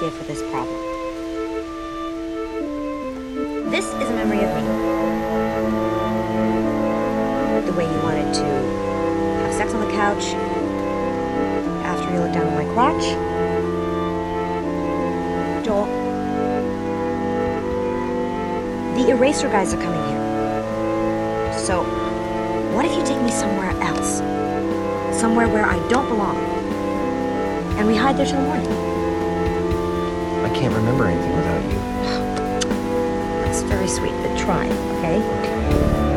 idea for this problem. This is a memory of me. The way you wanted to have sex on the couch after you looked down on my crotch. Joel, the eraser guys are coming here. So, what if you take me somewhere else? Somewhere where I don't belong. And we hide there till the morning. I can't remember anything without you. That's very sweet, but try, okay? Okay.